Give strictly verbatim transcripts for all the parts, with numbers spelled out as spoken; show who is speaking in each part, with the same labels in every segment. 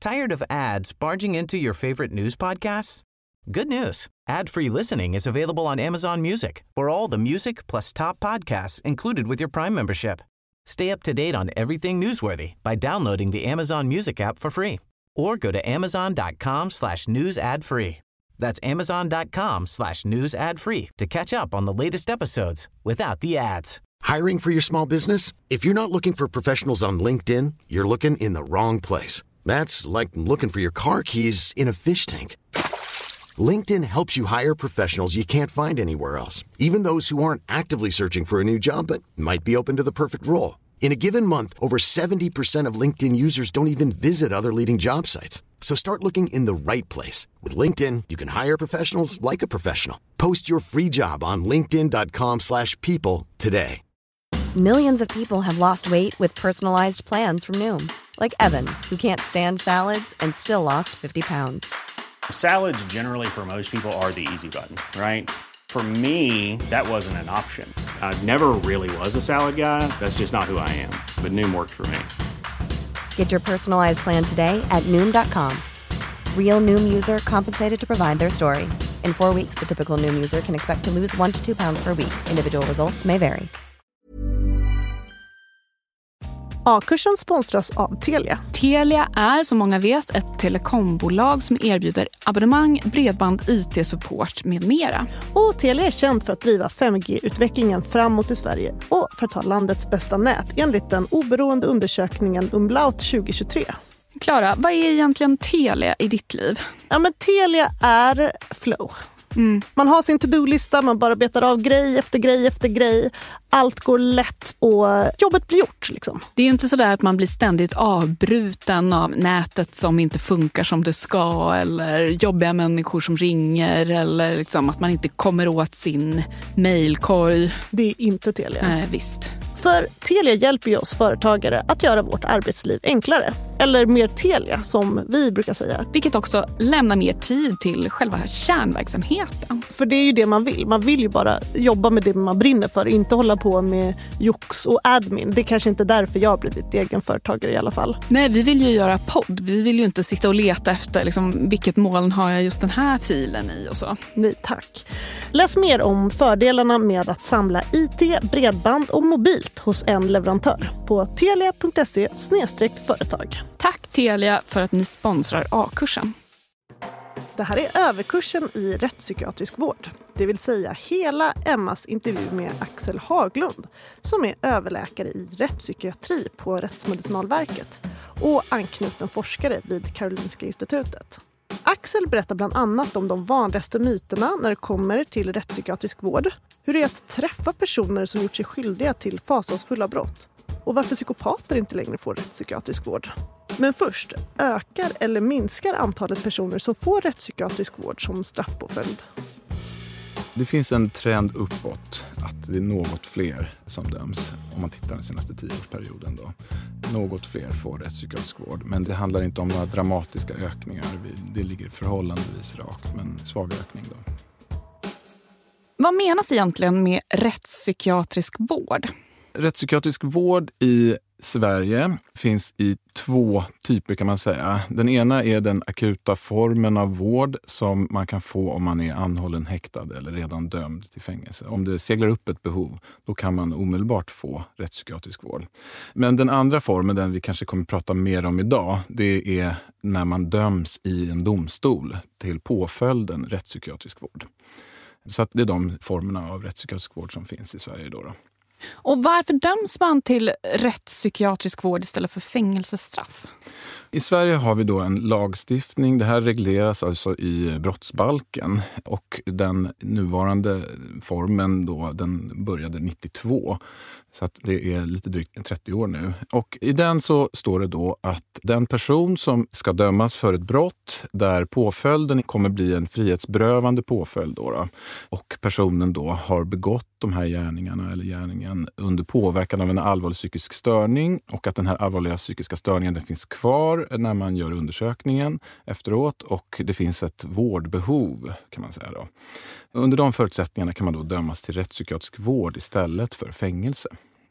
Speaker 1: Tired of ads barging into your favorite news podcasts? Good news. Ad-free listening is available on Amazon Music for all the music plus top podcasts included with your Prime membership. Stay up to date on everything newsworthy by downloading the Amazon Music app for free or go to amazon.com slash news ad free. That's amazon.com slash news ad free to catch up on the latest episodes without the ads.
Speaker 2: Hiring for your small business? If you're not looking for professionals on LinkedIn, you're looking in the wrong place. That's like looking for your car keys in a fish tank. LinkedIn helps you hire professionals you can't find anywhere else, even those who aren't actively searching for a new job but might be open to the perfect role. In a given month, over seventy percent of LinkedIn users don't even visit other leading job sites. So start looking in the right place. With LinkedIn, you can hire professionals like a professional. Post your free job on linkedin.com slash people today.
Speaker 3: Millions of people have lost weight with personalized plans from Noom. Like Evan, who can't stand salads and still lost fifty pounds.
Speaker 4: Salads generally for most people are the easy button, right? For me, that wasn't an option. I never really was a salad guy. That's just not who I am. But Noom worked for me.
Speaker 3: Get your personalized plan today at Noom dot com. Real Noom user compensated to provide their story. In four weeks, the typical Noom user can expect to lose one to two pounds per week. Individual results may vary.
Speaker 5: A-kursen sponsras av Telia.
Speaker 6: Telia är, som många vet, ett telekombolag som erbjuder abonnemang, bredband, I T-support med mera.
Speaker 5: Och Telia är känd för att driva fem G-utvecklingen framåt i Sverige och för att ha landets bästa nät enligt den oberoende undersökningen Umlaut tjugohundratjugotre.
Speaker 6: Klara, vad är egentligen Telia i ditt liv?
Speaker 5: Ja, men Telia är flow. Mm. Man har sin to-do-lista, man bara betar av grej efter grej efter grej. Allt går lätt och jobbet blir gjort. Liksom.
Speaker 6: Det är ju inte så där att man blir ständigt avbruten av nätet som inte funkar som det ska, eller jobbiga människor som ringer, eller liksom att man inte kommer åt sin mejlkorg.
Speaker 5: Det är inte Telia.
Speaker 6: Nej, visst.
Speaker 5: För Telia hjälper ju oss företagare att göra vårt arbetsliv enklare. Eller mer Telia, som vi brukar säga.
Speaker 6: Vilket också lämnar mer tid till själva kärnverksamheten.
Speaker 5: För det är ju det man vill. Man vill ju bara jobba med det man brinner för. Inte hålla på med jox och admin. Det är kanske inte därför jag har blivit egenföretagare i alla fall.
Speaker 6: Nej, vi vill ju göra podd. Vi vill ju inte sitta och leta efter liksom, vilket moln har jag just den här filen i och så.
Speaker 5: Nej, tack. Läs mer om fördelarna med att samla I T, bredband och mobilt hos en leverantör på telia punkt se slash företag.
Speaker 6: Tack Telia för att ni sponsrar A-kursen.
Speaker 5: Det här är överkursen i rättspsykiatrisk vård. Det vill säga hela Emmas intervju med Axel Haglund som är överläkare i rättspsykiatri på Rättsmedicinalverket och anknuten forskare vid Karolinska institutet. Axel berättar bland annat om de vanligaste myterna när det kommer till rättspsykiatrisk vård, hur det är att träffa personer som gjort sig skyldiga till fasansfulla brott och varför psykopater inte längre får rättspsykiatrisk vård. Men först, ökar eller minskar antalet personer som får rättspsykiatrisk vård som straffpåföljd?
Speaker 7: Det finns en trend uppåt att det är något fler som döms om man tittar den senaste tioårsperioden då. Något fler får rättspsykiatrisk vård, men det handlar inte om några dramatiska ökningar. Det ligger förhållandevis rakt, men svag ökning då.
Speaker 6: Vad menas egentligen med rättspsykiatrisk vård?
Speaker 7: Rättspsykiatrisk vård i Sverige finns i två typer kan man säga. Den ena är den akuta formen av vård som man kan få om man är anhållen, häktad eller redan dömd till fängelse. Om det seglar upp ett behov, då kan man omedelbart få rättspsykiatrisk vård. Men den andra formen, den vi kanske kommer att prata mer om idag, det är när man döms i en domstol till påföljden rättspsykiatrisk vård. Så att det är de formerna av rättspsykiatrisk vård som finns i Sverige idag då.
Speaker 6: Och varför döms man till rättspsykiatrisk vård istället för fängelsestraff?
Speaker 7: I Sverige har vi då en lagstiftning. Det här regleras alltså i brottsbalken och den nuvarande formen då, den började nittiotvå. Så att det är lite drygt trettio år nu. Och i den så står det då att den person som ska dömas för ett brott där påföljden kommer bli en frihetsberövande påföljd då, då och personen då har begått de här gärningarna eller gärningen under påverkan av en allvarlig psykisk störning och att den här allvarliga psykiska störningen den finns kvar när man gör undersökningen efteråt och det finns ett vårdbehov kan man säga då. Under de förutsättningarna kan man då dömas till rättspsykiatrisk vård istället för fängelse.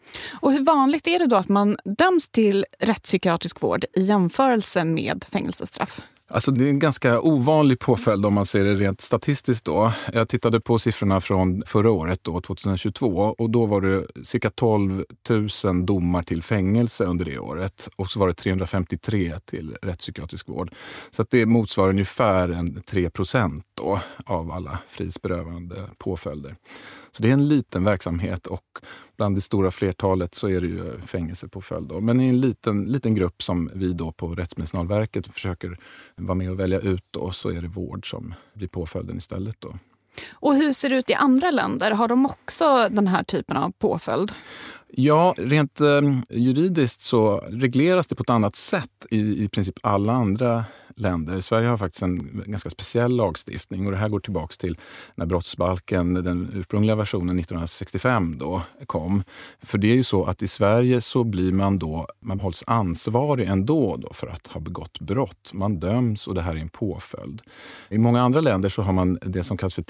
Speaker 6: Och hur vanligt är det då att man döms till rättspsykiatrisk vård i jämförelse med fängelsestraff?
Speaker 7: Alltså det är en ganska ovanlig påföljd om man ser det rent statistiskt då. Jag tittade på siffrorna från förra året då, tjugohundratjugotvå, och då var det cirka tolv tusen domar till fängelse under det året. Och så var det trehundrafemtiotre till rättspsykiatrisk vård. Så att det motsvarar ungefär en tre procent då av alla frihetsberövande påföljder. Så det är en liten verksamhet och bland det stora flertalet så är det ju fängelsepåföljd då. Men i en liten, liten grupp som vi då på Rättsmedicinalverket försöker vara med och välja ut då, så är det vård som blir påföljden istället då.
Speaker 6: Och hur ser det ut i andra länder? Har de också den här typen av påföljd?
Speaker 7: Ja, rent eh, juridiskt så regleras det på ett annat sätt i, i princip alla andra länder. Sverige har faktiskt en ganska speciell lagstiftning och det här går tillbaka till när brottsbalken, den ursprungliga versionen nittonhundrasextiofem då kom. För det är ju så att i Sverige så blir man då, man hålls ansvarig ändå då för att ha begått brott. Man döms och det här är en påföljd. I många andra länder så har man det som kallas för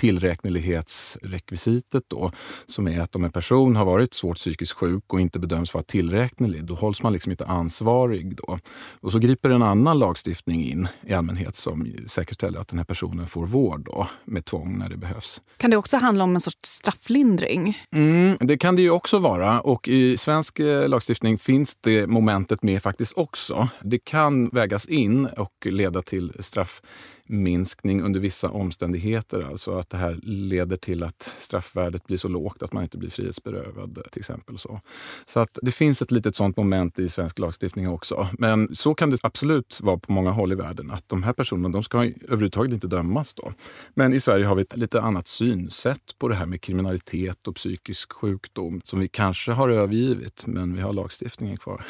Speaker 7: tillräknelighetsrekvisitet då, som är att om en person har varit svårt psykiskt sjuk och inte bedöms vara tillräknelig, då hålls man liksom inte ansvarig då. Och så griper en annan lagstiftning in i allmänhet som säkerställer att den här personen får vård då, med tvång när det behövs.
Speaker 6: Kan det också handla om en sorts strafflindring?
Speaker 7: Mm, det kan det ju också vara, och i svensk lagstiftning finns det momentet med faktiskt också. Det kan vägas in och leda till straffminskning under vissa omständigheter, alltså att det här leder till att straffvärdet blir så lågt att man inte blir frihetsberövad till exempel. Så, så att det finns ett litet sånt moment i svensk lagstiftning också. Men så kan det absolut vara på många håll i världen, att de här personerna, de ska överhuvudtaget inte dömas då. Men i Sverige har vi ett lite annat synsätt på det här med kriminalitet och psykisk sjukdom som vi kanske har övergivit, men vi har lagstiftningen kvar.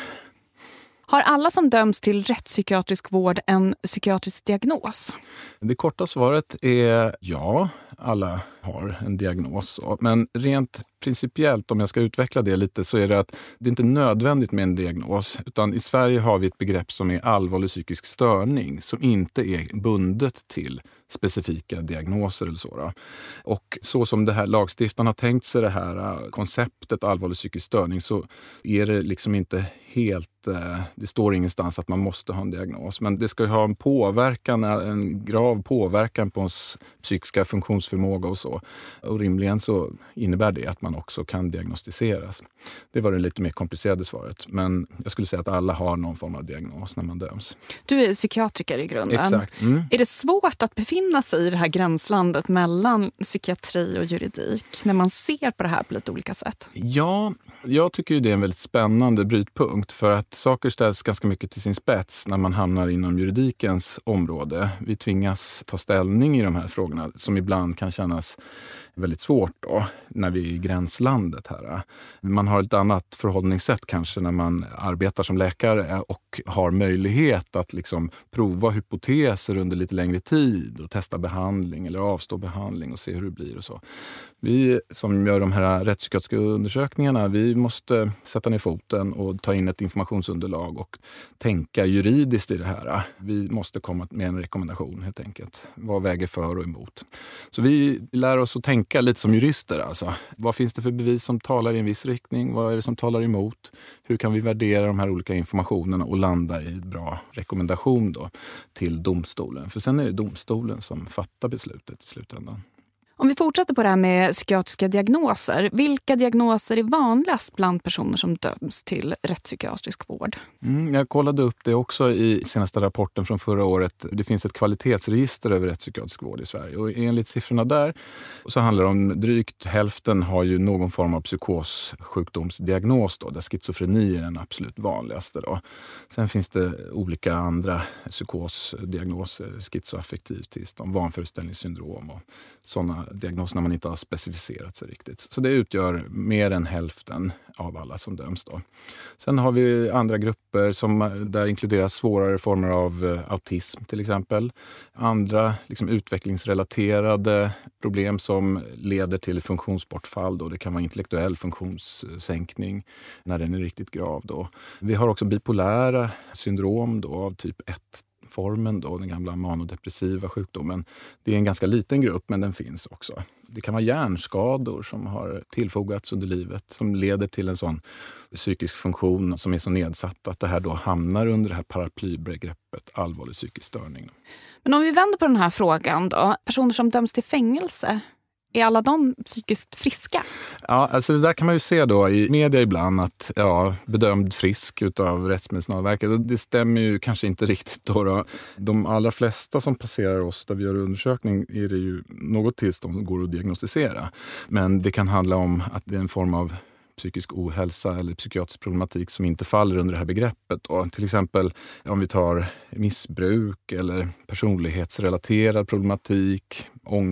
Speaker 6: Har alla som döms till rättspsykiatrisk vård en psykiatrisk diagnos?
Speaker 7: Det korta svaret är ja, alla har en diagnos. Men rent principiellt, om jag ska utveckla det lite, så är det att det är inte nödvändigt med en diagnos. Utan i Sverige har vi ett begrepp som är allvarlig psykisk störning som inte är bundet till specifika diagnoser eller så då. Och så som det här lagstiftaren har tänkt sig det här konceptet allvarlig psykisk störning, så är det liksom inte helt, det står ingenstans att man måste ha en diagnos, men det ska ju ha en påverkan, en grav påverkan på ens psykiska funktionsförmåga och så. Och rimligen så innebär det att man också kan diagnostiseras. Det var det lite mer komplicerade svaret, men jag skulle säga att alla har någon form av diagnos när man döms.
Speaker 6: Du är psykiatriker i grunden.
Speaker 7: Exakt. Mm.
Speaker 6: Är det svårt att befinna sig i det här gränslandet mellan psykiatri och juridik när man ser på det här på lite olika sätt?
Speaker 7: Ja, jag tycker ju det är en väldigt spännande brytpunkt, för att saker ställs ganska mycket till sin spets när man hamnar inom juridikens område. Vi tvingas ta ställning i de här frågorna som ibland kan kännas väldigt svårt då, när vi är i gränslandet här. Man har ett annat förhållningssätt kanske när man arbetar som läkare och har möjlighet att liksom prova hypoteser under lite längre tid och testa behandling eller avstå behandling och se hur det blir och så. Vi som gör de här rättspsykiatriska undersökningarna, vi måste sätta ner foten och ta in ett informationsunderlag och tänka juridiskt i det här. Vi måste komma med en rekommendation helt enkelt. Vad väger för och emot? Så vi lär oss att tänka lite som jurister. Alltså. Vad finns det för bevis som talar i en viss riktning? Vad är det som talar emot? Hur kan vi värdera de här olika informationerna och landa i en bra rekommendation då till domstolen? För sen är det domstolen som fattar beslutet i slutändan.
Speaker 6: Om vi fortsätter på det här med psykiatriska diagnoser, vilka diagnoser är vanligast bland personer som döms till rättspsykiatrisk vård?
Speaker 7: Mm, jag kollade upp det också i senaste rapporten från förra året. Det finns ett kvalitetsregister över rättspsykiatrisk vård i Sverige. Och enligt siffrorna där så handlar det om drygt hälften har ju någon form av psykossjukdomsdiagnos då, där schizofreni är den absolut vanligaste då. Sen finns det olika andra psykosdiagnoser, schizoaffektiv tillstånd, vanföreställningssyndrom och sådana diagnoser när man inte har specificerat sig riktigt. Så det utgör mer än hälften av alla som döms då. Sen har vi andra grupper som där inkluderas svårare former av autism till exempel. Andra liksom utvecklingsrelaterade problem som leder till funktionsbortfall då. Det kan vara intellektuell funktionssänkning när den är riktigt grav då. Vi har också bipolära syndrom då av typ ett formen då, den gamla manodepressiva sjukdomen. Det är en ganska liten grupp, men den finns också. Det kan vara hjärnskador som har tillfogats under livet som leder till en sån psykisk funktion som är så nedsatt att det här då hamnar under det här paraplybegreppet allvarlig psykisk störning.
Speaker 6: Men om vi vänder på den här frågan då, personer som döms till fängelse, är alla de psykiskt friska?
Speaker 7: Ja, alltså det där kan man ju se då i media ibland att ja, bedömd frisk utav Rättsmedicinalverket. Och det stämmer ju kanske inte riktigt då, då. De allra flesta som passerar oss där vi gör undersökning är det ju något tillstånd som går att diagnostisera. Men det kan handla om att det är en form av psykisk ohälsa eller psykiatrisk problematik som inte faller under det här begreppet. Och till exempel om vi tar missbruk eller personlighetsrelaterad problematik,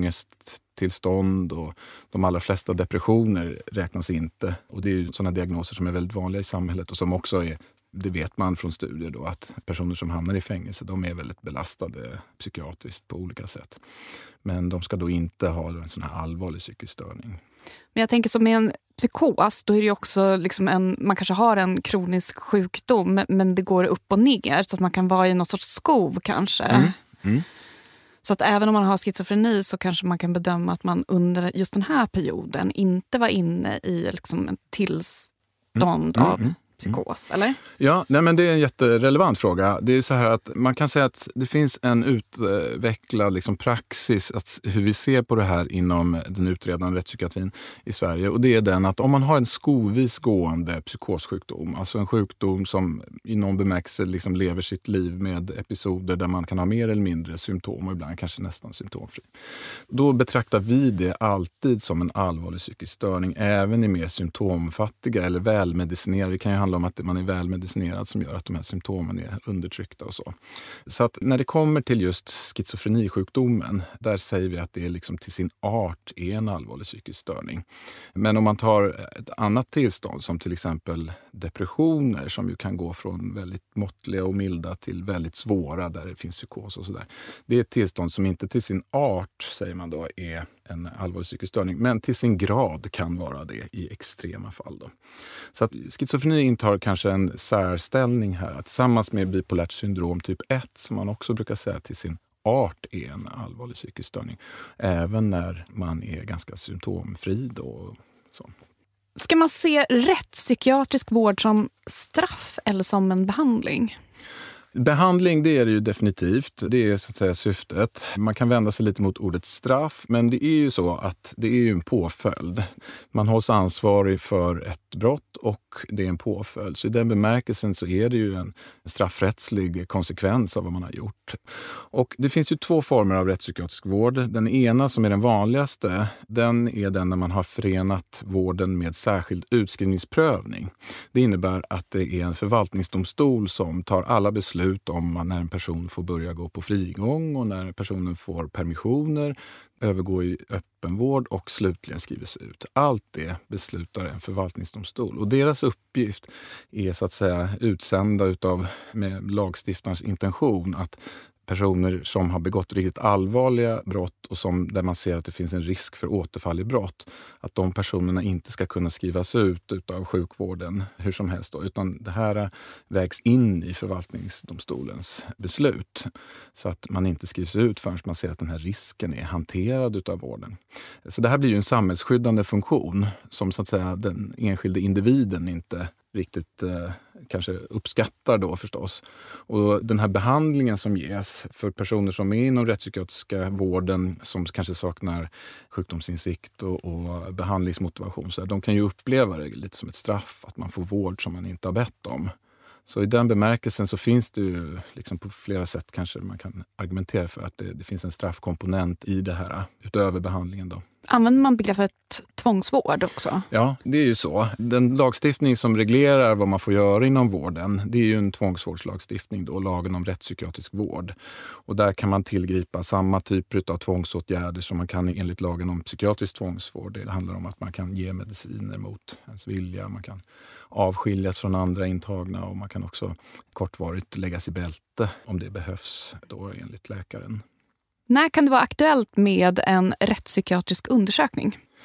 Speaker 7: ångesttillstånd och de allra flesta depressioner räknas inte. Och det är ju sådana diagnoser som är väldigt vanliga i samhället och som också är, det vet man från studier då, att personer som hamnar i fängelse, de är väldigt belastade psykiatriskt på olika sätt. Men de ska då inte ha en sån här allvarlig psykisk störning.
Speaker 6: Men jag tänker som med en psykos, då är det ju också liksom en, man kanske har en kronisk sjukdom men det går upp och ner så att man kan vara i någon sorts skov kanske. Mm. Mm. Så att även om man har schizofreni så kanske man kan bedöma att man under just den här perioden inte var inne i liksom ett tillstånd mm. av psykos, eller?
Speaker 7: Ja, nej men det är en jätterelevant fråga. Det är så här att man kan säga att det finns en utvecklad liksom praxis att hur vi ser på det här inom den utredande rättspsykiatrin i Sverige. Och det är den att om man har en skovis gående psykossjukdom, alltså en sjukdom som i någon bemärkelse liksom lever sitt liv med episoder där man kan ha mer eller mindre symptom och ibland kanske nästan symptomfri. Då betraktar vi det alltid som en allvarlig psykisk störning, även i mer symptomfattiga eller välmedicinerade. Det kan ju handla om att man är välmedicinerad som gör att de här symptomen är undertryckta och så. Så att när det kommer till just schizofrenisjukdomen, där säger vi att det är liksom till sin art är en allvarlig psykisk störning. Men om man tar ett annat tillstånd som till exempel depressioner som ju kan gå från väldigt måttliga och milda till väldigt svåra där det finns psykos och sådär. Det är ett tillstånd som inte till sin art, säger man då, är en allvarlig psykisk störning, men till sin grad kan vara det i extrema fall då. Så att schizofreni intar kanske en särställning här, tillsammans med bipolärt syndrom typ ett som man också brukar säga till sin art är en allvarlig psykisk störning, även när man är ganska symptomfri då och så.
Speaker 6: Ska man se rättspsykiatrisk vård som straff eller som en behandling?
Speaker 7: Behandling, det är det ju definitivt. Det är så att säga syftet. Man kan vända sig lite mot ordet straff, men det är ju så att det är ju en påföljd. Man hålls ansvarig för ett brott och det är en påföljd. Så i den bemärkelsen så är det ju en straffrättslig konsekvens av vad man har gjort. Och det finns ju två former av rättspsykiatrisk vård. Den ena som är den vanligaste, den är den när man har förenat vården med särskild utskrivningsprövning. Det innebär att det är en förvaltningsdomstol som tar alla beslut om när en person får börja gå på frigång och när personen får permissioner, övergå i öppenvård och slutligen skrivs ut. Allt det beslutar en förvaltningsdomstol. Och deras uppgift är så att säga utsända utav, med lagstiftarens intention att personer som har begått riktigt allvarliga brott och som, där man ser att det finns en risk för återfall i brott, att de personerna inte ska kunna skrivas ut utav sjukvården hur som helst då, utan det här vägs in i förvaltningsdomstolens beslut så att man inte skrivs ut förrän man ser att den här risken är hanterad utav vården. Så det här blir ju en samhällsskyddande funktion som så att säga den enskilde individen inte riktigt eh, kanske uppskattar då förstås. Och den här behandlingen som ges för personer som är inom rättspsykiatriska vården som kanske saknar sjukdomsinsikt och, och behandlingsmotivation, så här, de kan ju uppleva det lite som ett straff att man får vård som man inte har bett om. Så i den bemärkelsen så finns det ju liksom på flera sätt kanske man kan argumentera för att det, det finns en straffkomponent i det här utöver behandlingen då.
Speaker 6: Använder man begreppet tvångsvård också?
Speaker 7: Ja, det är ju så. Den lagstiftning som reglerar vad man får göra inom vården, det är ju en tvångsvårdslagstiftning då, lagen om rättspsykiatrisk vård. Och där kan man tillgripa samma typer av tvångsåtgärder som man kan enligt lagen om psykiatrisk tvångsvård. Det handlar om att man kan ge mediciner mot ens vilja, man kan avskiljas från andra intagna och man kan också kortvarigt läggas i bälte om det behövs då enligt läkaren.
Speaker 6: När kan det vara aktuellt med en rättspsykiatrisk undersökning?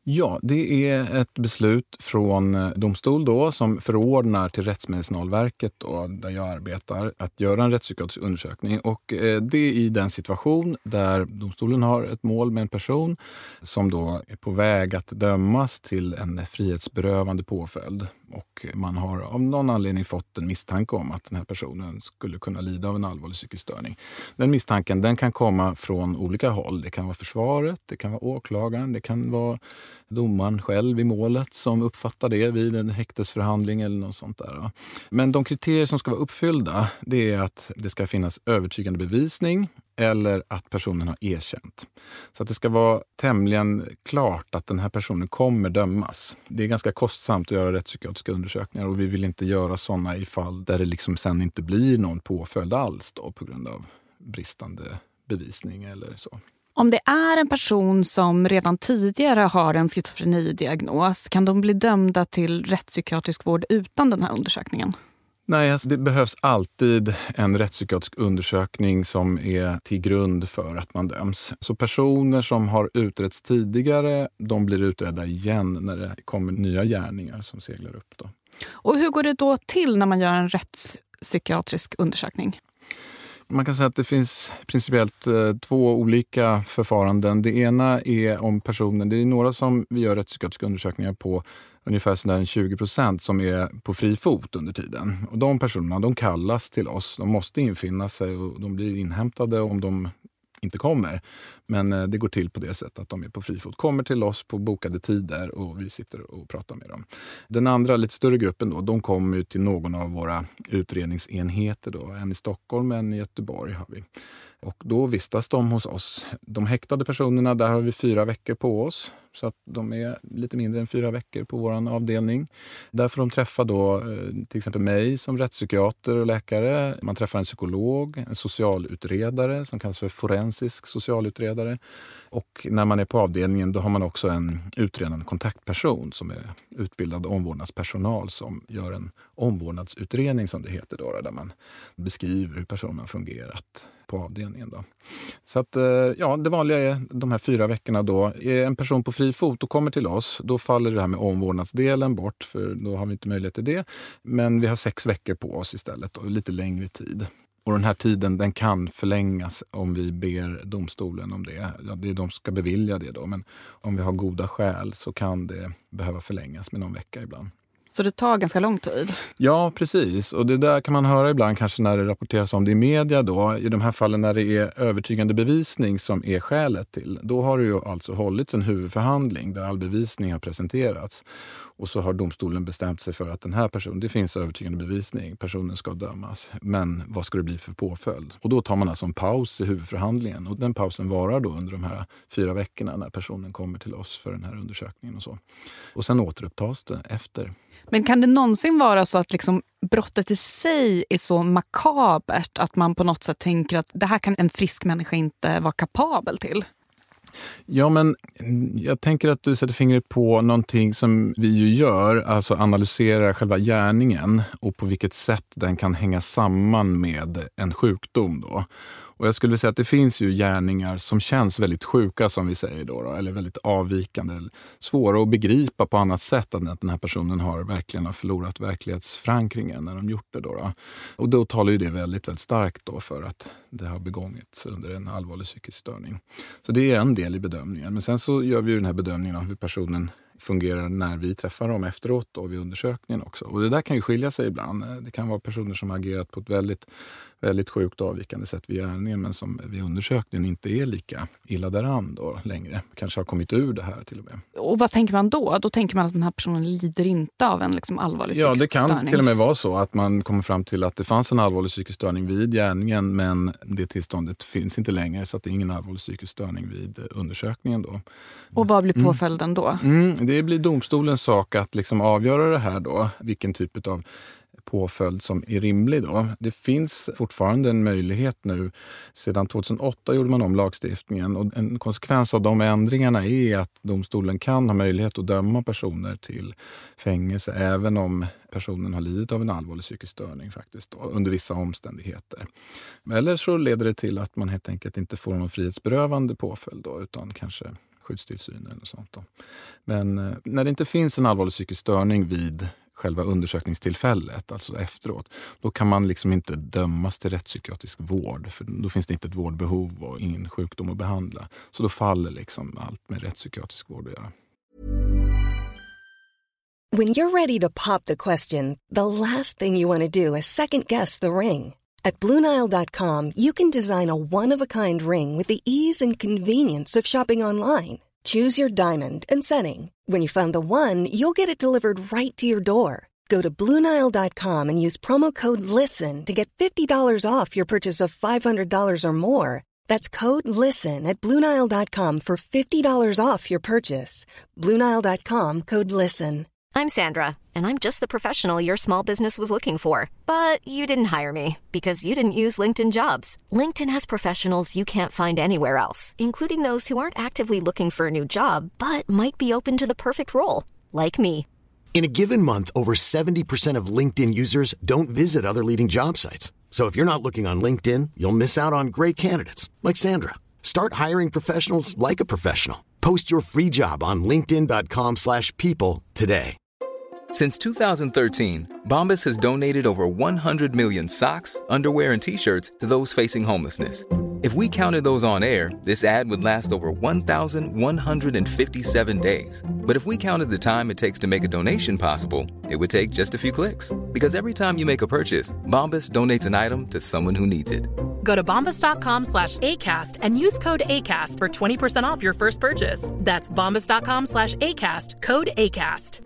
Speaker 7: Ja, det är ett beslut från domstol då som förordnar till Rättsmedicinalverket då, där jag arbetar, att göra en rättspsykiatrisk undersökning. Och eh, det är i den situation där domstolen har ett mål med en person som då är på väg att dömas till en frihetsberövande påföljd. Och man har av någon anledning fått en misstanke om att den här personen skulle kunna lida av en allvarlig psykisk störning. Den misstanken den kan komma från olika håll. Det kan vara försvaret, det kan vara åklagaren, det kan vara domaren själv i målet som uppfattar det vid en häktesförhandling eller något sånt där. Men de kriterier som ska vara uppfyllda, det är att det ska finnas övertygande bevisning eller att personen har erkänt. Så att det ska vara tämligen klart att den här personen kommer dömas. Det är ganska kostsamt att göra rättspsykiatriska undersökningar och vi vill inte göra sådana i fall där det liksom sen inte blir någon påföljd alls då, på grund av bristande bevisning eller så.
Speaker 6: Om det är en person som redan tidigare har en schizofrenidiagnos, kan de bli dömda till rättspsykiatrisk vård utan den här undersökningen?
Speaker 7: Nej, alltså det behövs alltid en rättspsykiatrisk undersökning som är till grund för att man döms. Så personer som har utretts tidigare, de blir utredda igen när det kommer nya gärningar som seglar upp då.
Speaker 6: Och hur går det då till när man gör en rättspsykiatrisk undersökning?
Speaker 7: Man kan säga att det finns principiellt eh, två olika förfaranden. Det ena är om personen, det är några som vi gör rättspsykiatriska undersökningar på ungefär sådär tjugo procent som är på fri fot under tiden. Och de personerna, de kallas till oss, de måste infinna sig och de blir inhämtade om de inte kommer. Men eh, det går till på det sättet att de är på fri fot. Kommer till oss på bokade tider och vi sitter och pratar med dem. Den andra, lite större gruppen då, de kommer till någon av våra utredningsenheter då. En i Stockholm, en i Göteborg har vi. Och då vistas de hos oss. De häktade personerna, där har vi fyra veckor på oss. Så att de är lite mindre än fyra veckor på vår avdelning. Där får de träffa då till exempel mig som rättspsykiater och läkare. Man träffar en psykolog, en socialutredare som kallas för forensisk socialutredare. Och när man är på avdelningen då har man också en utredande kontaktperson som är utbildad omvårdnadspersonal som gör en omvårdnadsutredning som det heter då, där man beskriver hur personen har fungerat på avdelningen då. Så att ja, det vanliga är de här fyra veckorna då. Är en person på fri fot och kommer till oss, då faller det här med omvårdnadsdelen bort för då har vi inte möjlighet till det. Men vi har sex veckor på oss istället och lite längre tid. Och den här tiden den kan förlängas om vi ber domstolen om det. Ja, det är de som ska bevilja det då, men om vi har goda skäl så kan det behöva förlängas med någon vecka ibland.
Speaker 6: Så det tar ganska lång tid?
Speaker 7: Ja, precis. Och det där kan man höra ibland kanske när det rapporteras om det i media då. I de här fallen när det är övertygande bevisning som är skälet till. Då har det ju alltså hållits en huvudförhandling där all bevisning har presenterats. Och så har domstolen bestämt sig för att den här personen, det finns övertygande bevisning, personen ska dömas. Men vad ska det bli för påföljd? Och då tar man alltså en paus i huvudförhandlingen. Och den pausen varar då under de här fyra veckorna när personen kommer till oss för den här undersökningen och så. Och sen återupptas det efter.
Speaker 6: Men kan det någonsin vara så att liksom brottet i sig är så makabert att man på något sätt tänker att det här kan en frisk människa inte vara kapabel till?
Speaker 7: Ja, men jag tänker att du sätter fingret på någonting som vi ju gör, alltså analyserar själva gärningen och på vilket sätt den kan hänga samman med en sjukdom då. Och jag skulle säga att det finns ju gärningar som känns väldigt sjuka som vi säger då, då eller väldigt avvikande, svåra att begripa på annat sätt än att den här personen har verkligen har förlorat verklighetsförankringen när de gjort det då, då. Och då talar ju det väldigt, väldigt starkt då för att det har begångits under en allvarlig psykisk störning. Så det är en del i bedömningen. Men sen så gör vi ju den här bedömningen av hur personen fungerar när vi träffar dem efteråt då vid undersökningen också. Och det där kan ju skilja sig ibland. Det kan vara personer som har agerat på ett väldigt, väldigt sjukt avvikande sätt vid gärningen men som vid undersökningen inte är lika illa däran då längre. Kanske har kommit ur det här till och med.
Speaker 6: Och vad tänker man då? Då tänker man att den här personen lider inte av en liksom allvarlig psykisk störning.
Speaker 7: Ja, det kan till och med vara så att man kommer fram till att det fanns en allvarlig psykisk störning vid gärningen men det tillståndet finns inte längre så att det är ingen allvarlig psykisk störning vid undersökningen då.
Speaker 6: Och vad blir påföljden då?
Speaker 7: Mm, det blir domstolens sak att liksom avgöra det här då, vilken typ av påföljd som är rimlig då. Det finns fortfarande en möjlighet nu. Sedan tjugohundraåtta gjorde man om lagstiftningen och en konsekvens av de ändringarna är att domstolen kan ha möjlighet att döma personer till fängelse även om personen har lidit av en allvarlig psykisk störning faktiskt då, under vissa omständigheter. Eller så leder det till att man helt enkelt inte får någon frihetsberövande påföljd då, utan kanske skyddstillsynen och sånt då. Men eh, när det inte finns en allvarlig psykisk störning vid själva undersökningstillfället, alltså efteråt, då kan man liksom inte dömas till rättspsykiatrisk vård, för då finns det inte ett vårdbehov och ingen sjukdom att behandla. Så då faller liksom allt med rättspsykiatrisk vård att göra.
Speaker 8: When you're ready to pop the question, the last thing you want to do is second guess the ring. At Blue Nile dot com, you can design a one-of-a-kind ring with the ease and convenience of shopping online. Choose your diamond and setting. When you find the one, you'll get it delivered right to your door. Go to Blue Nile dot com and use promo code LISTEN to get fifty dollars off your purchase of five hundred dollars or more. That's code LISTEN at Blue Nile dot com for fifty dollars off your purchase. Blue Nile dot com, code LISTEN.
Speaker 9: I'm Sandra, and I'm just the professional your small business was looking for. But you didn't hire me because you didn't use LinkedIn Jobs. LinkedIn has professionals you can't find anywhere else, including those who aren't actively looking for a new job, but might be open to the perfect role, like me.
Speaker 2: In a given month, over seventy percent of LinkedIn users don't visit other leading job sites. So if you're not looking on LinkedIn, you'll miss out on great candidates like Sandra. Start hiring professionals like a professional. Post your free job on linkedin dot com slash people today.
Speaker 10: Since two thousand thirteen, Bombas has donated over one hundred million socks, underwear, and T-shirts to those facing homelessness. If we counted those on air, this ad would last over one thousand one hundred fifty-seven days. But if we counted the time it takes to make a donation possible, it would take just a few clicks. Because every time you make a purchase, Bombas donates an item to someone who needs it.
Speaker 11: Go to bombas dot com slash ACAST and use code ACAST for twenty percent off your first purchase. That's bombas dot com slash ACAST, code ACAST.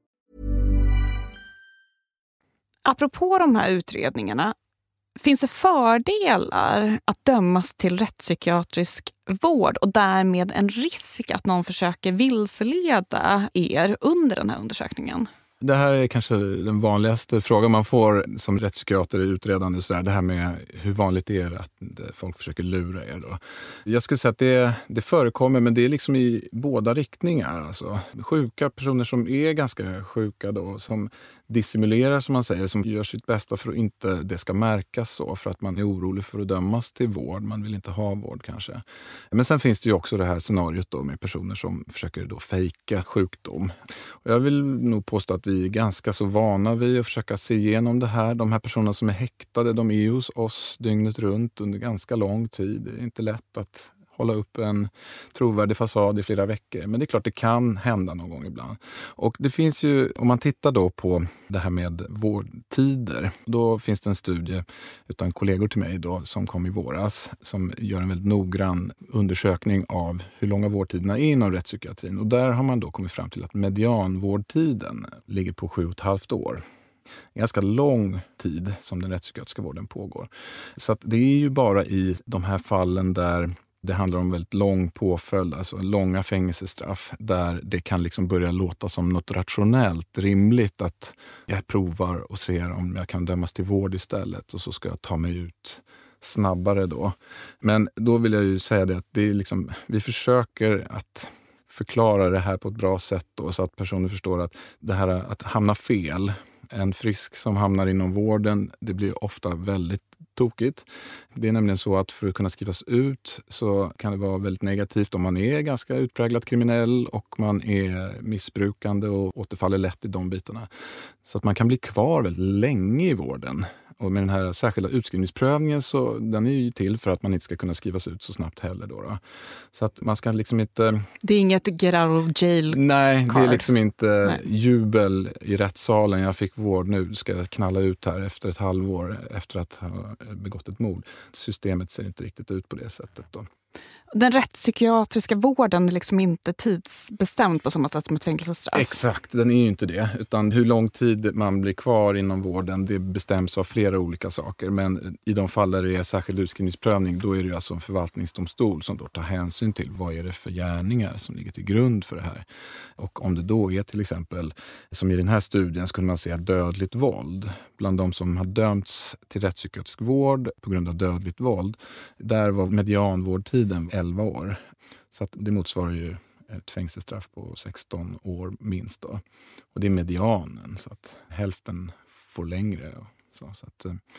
Speaker 6: Apropå de här utredningarna, finns det fördelar att dömas till rättspsykiatrisk vård och därmed en risk att någon försöker vilseleda er under den här undersökningen?
Speaker 7: Det här är kanske den vanligaste frågan man får som rättspsykiater i utredande. Så där, det här med hur vanligt är det att folk försöker lura er då. Jag skulle säga att det, det förekommer, men det är liksom i båda riktningar. Alltså, sjuka personer som är ganska sjuka då, som dissimulerar som man säger, som gör sitt bästa för att inte det ska märkas så, för att man är orolig för att dömas till vård. Man vill inte ha vård kanske. Men sen finns det ju också det här scenariot då med personer som försöker då fejka sjukdom. Och jag vill nog påstå att vi är ganska så vana vid att försöka se igenom det här. De här personerna som är häktade, de är hos oss dygnet runt under ganska lång tid. Det är inte lätt att hålla upp en trovärdig fasad i flera veckor. Men det är klart det kan hända någon gång ibland. Och det finns ju, om man tittar då på det här med vårdtider, då finns det en studie utan kollegor till mig då som kom i våras som gör en väldigt noggrann undersökning av hur långa vårdtiderna är inom rättspsykiatrin. Och där har man då kommit fram till att medianvårdtiden ligger på sju och ett halvt år. En ganska lång tid som den rättspsykiatriska vården pågår. Så att det är ju bara i de här fallen där det handlar om väldigt lång påföljd, alltså långa fängelsestraff, där det kan liksom börja låta som något rationellt, rimligt att jag provar och ser om jag kan dömas till vård istället och så ska jag ta mig ut snabbare då. Men då vill jag ju säga det att det är liksom, vi försöker att förklara det här på ett bra sätt då, så att personer förstår att det här att hamna fel, en frisk som hamnar inom vården, det blir ofta väldigt tokigt. Det är nämligen så att för att kunna skrivas ut så kan det vara väldigt negativt om man är ganska utpräglat kriminell och man är missbrukande och återfaller lätt i de bitarna. Så att man kan bli kvar väldigt länge i vården. Och med den här särskilda utskrivningsprövningen så den är ju till för att man inte ska kunna skrivas ut så snabbt heller då. då. Så att man ska liksom inte...
Speaker 6: Det är inget get out of jail card.
Speaker 7: Nej, det är liksom inte Nej. jubel i rättssalen. Jag fick vård nu, ska jag knalla ut här efter ett halvår efter att ha begått ett mord. Systemet ser inte riktigt ut på det sättet då.
Speaker 6: Den rättspsykiatriska vården är liksom inte tidsbestämd på samma sätt som ett fängelsestraff.
Speaker 7: Exakt, den är ju inte det. Utan hur lång tid man blir kvar inom vården, det bestäms av flera olika saker. Men i de fall där det är särskild utskrivningsprövning, då är det ju alltså en förvaltningsdomstol som då tar hänsyn till vad är det för gärningar som ligger till grund för det här. Och om det då är till exempel, som i den här studien, så kunde man se dödligt våld. Bland de som har dömts till rättspsykiatrisk vård på grund av dödligt våld, där var medianvårdtiden elva år. Så att det motsvarar ju ett fängelsestraff på sexton år minst då. Och det är medianen, så att hälften får längre. Och så, så att,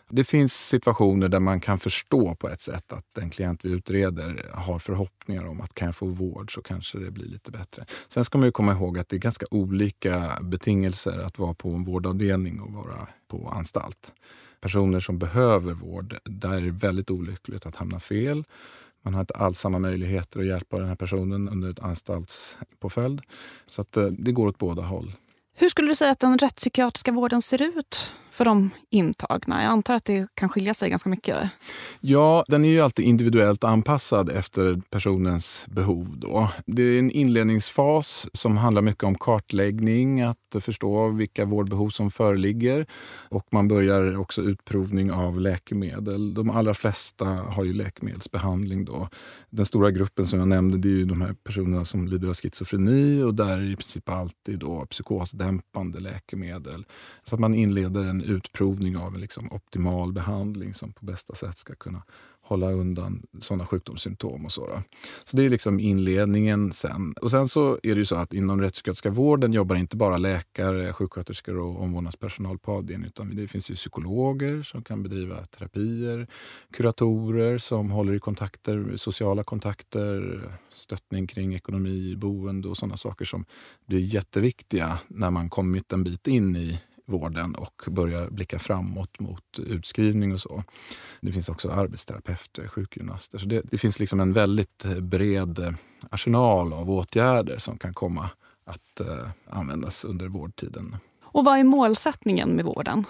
Speaker 7: Det finns situationer där man kan förstå på ett sätt att den klient vi utreder har förhoppningar om att kan jag få vård så kanske det blir lite bättre. Sen ska man ju komma ihåg att det är ganska olika betingelser att vara på en vårdavdelning och vara på anstalt. Personer som behöver vård, där är det väldigt olyckligt att hamna fel. Man har inte alls samma möjligheter att hjälpa den här personen under ett anstaltspåföljd. Så att det går åt båda håll.
Speaker 6: Hur skulle du säga att den rättspsykiatriska vården ser ut för de intagna? Jag antar att det kan skilja sig ganska mycket.
Speaker 7: Ja, den är ju alltid individuellt anpassad efter personens behov då. Det är en inledningsfas som handlar mycket om kartläggning, att förstå vilka vårdbehov som föreligger. Och man börjar också utprovning av läkemedel. De allra flesta har ju läkemedelsbehandling då. Den stora gruppen som jag nämnde, det är ju de här personerna som lider av schizofreni, och där är i princip alltid då psykosdämpande läkemedel. Så att man inleder en utprovning av en liksom optimal behandling som på bästa sätt ska kunna hålla undan sådana sjukdomssymptom och så då. Så det är liksom inledningen sen. Och sen så är det ju så att inom rättspsykiatriska vården jobbar inte bara läkare, sjuksköterskor och omvårdnadspersonal på avdelningen, utan det finns ju psykologer som kan bedriva terapier, kuratorer som håller i kontakter, sociala kontakter, stöttning kring ekonomi, boende och sådana saker som blir jätteviktiga när man kommit en bit in i vården och börjar blicka framåt mot utskrivning och så. Det finns också arbetsterapeuter, sjukgymnaster. Så det, det finns liksom en väldigt bred arsenal av åtgärder som kan komma att eh, användas under vårdtiden.
Speaker 6: Och vad är målsättningen med vården?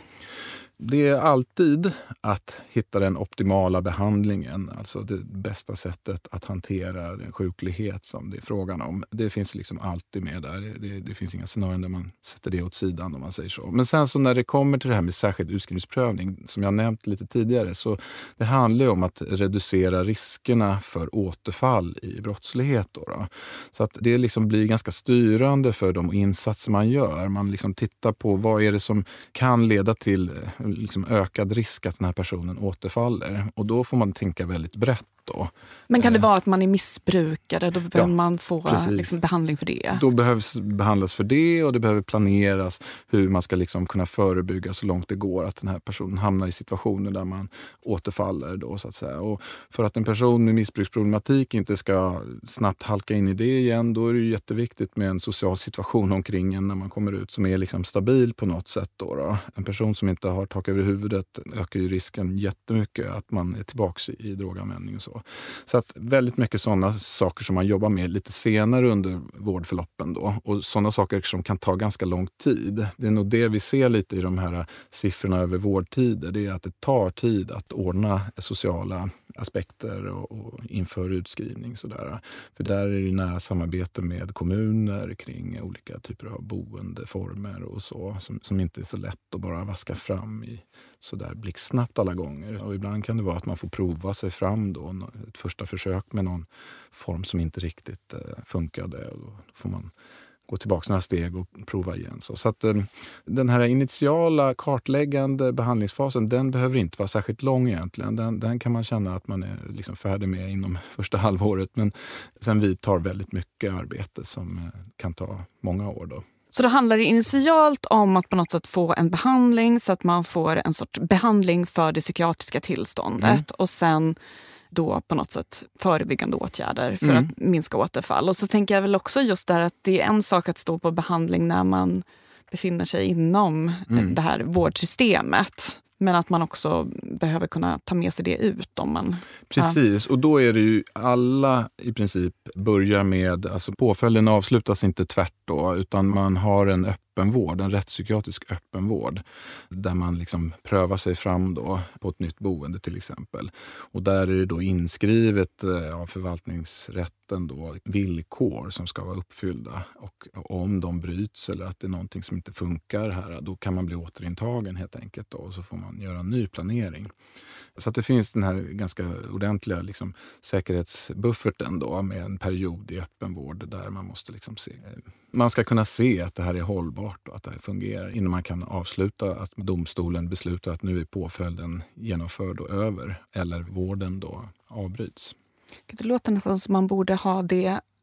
Speaker 7: Det är alltid att hitta den optimala behandlingen, alltså det bästa sättet att hantera den sjuklighet som det är frågan om. Det finns liksom alltid med där. Det, det finns inga scenarier där man sätter det åt sidan om man säger så. Men sen så när det kommer till det här med särskild utskrivningsprövning, som jag nämnt lite tidigare, så det handlar ju om att reducera riskerna för återfall i brottslighet då då. Så att det liksom blir ganska styrande för de insatser man gör. Man liksom tittar på vad är det som kan leda till liksom ökad risk att den här personen återfaller. Och då får man tänka väldigt brett då.
Speaker 6: Men kan det vara att man är missbrukare? Då behöver
Speaker 7: ja,
Speaker 6: man få liksom behandling för det?
Speaker 7: Då behövs behandlas för det, och det behöver planeras hur man ska liksom kunna förebygga så långt det går att den här personen hamnar i situationer där man återfaller då, så att säga. Och för att en person med missbruksproblematik inte ska snabbt halka in i det igen, då är det ju jätteviktigt med en social situation omkring en när man kommer ut som är liksom stabil på något sätt då, då. En person som inte har tak över huvudet ökar ju risken jättemycket att man är tillbaka i, i droganvändning och så. Så att väldigt mycket sådana saker som man jobbar med lite senare under vårdförloppen då. Och sådana saker som kan ta ganska lång tid. Det är nog det vi ser lite i de här siffrorna över vårdtider. Det är att det tar tid att ordna sociala aspekter och, och inför utskrivning. Sådär. För där är det nära samarbete med kommuner kring olika typer av boendeformer och så. Som, som inte är så lätt att bara vaska fram i sådär blixtsnabbt alla gånger. Och ibland kan det vara att man får prova sig fram då. Ett första försök med någon form som inte riktigt eh, funkade. Och då får man gå tillbaka några steg och prova igen. Så, så att eh, den här initiala kartläggande behandlingsfasen, den behöver inte vara särskilt lång egentligen. Den, den kan man känna att man är liksom färdig med inom första halvåret. Men sen vi tar väldigt mycket arbete som eh, kan ta många år då.
Speaker 6: Så då handlar det initialt om att på något sätt få en behandling så att man får en sorts behandling för det psykiatriska tillståndet. Mm. Och sen då på något sätt förebyggande åtgärder för mm. att minska återfall. Och så tänker jag väl också just där att det är en sak att stå på behandling när man befinner sig inom mm. det här vårdsystemet. Men att man också behöver kunna ta med sig det ut om man...
Speaker 7: Precis, ja. Och då är det ju alla i princip börjar med... Alltså påföljden avslutas inte tvärt då, utan man har en öppenvård, en rättspsykiatrisk öppenvård. Där man liksom prövar sig fram då på ett nytt boende till exempel. Och där är det då inskrivet av förvaltningsrätten då villkor som ska vara uppfyllda. Och om de bryts eller att det är någonting som inte funkar här, då kan man bli återintagen helt enkelt då, och så får man göra en ny planering. Så att det finns den här ganska ordentliga liksom, säkerhetsbufferten då, med en period i öppenvård där man måste liksom se. Man ska kunna se att det här är hållbart och att det här fungerar innan man kan avsluta att domstolen beslutar att nu är påföljden genomförd och över eller vården då avbryts.
Speaker 6: Det låter nästan som man borde ha det